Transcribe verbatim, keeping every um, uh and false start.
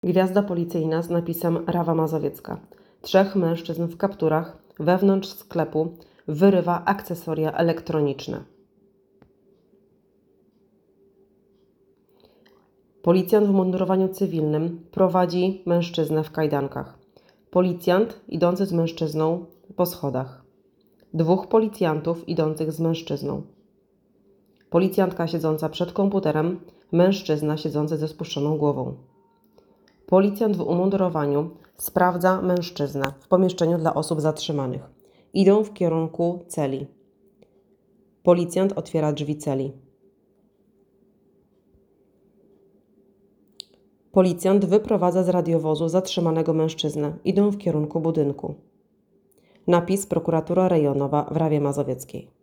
Gwiazda policyjna z napisem Rawa Mazowiecka. Trzech mężczyzn w kapturach wewnątrz sklepu wyrywa akcesoria elektroniczne. Policjant w mundurowaniu cywilnym prowadzi mężczyznę w kajdankach. Policjant idący z mężczyzną po schodach. Dwóch policjantów idących z mężczyzną. Policjantka siedząca przed komputerem, mężczyzna siedzący ze spuszczoną głową. Policjant w umundurowaniu sprawdza mężczyznę w pomieszczeniu dla osób zatrzymanych. Idą w kierunku celi. Policjant otwiera drzwi celi. Policjant wyprowadza z radiowozu zatrzymanego mężczyznę. Idą w kierunku budynku. Napis Prokuratura Rejonowa w Rawie Mazowieckiej.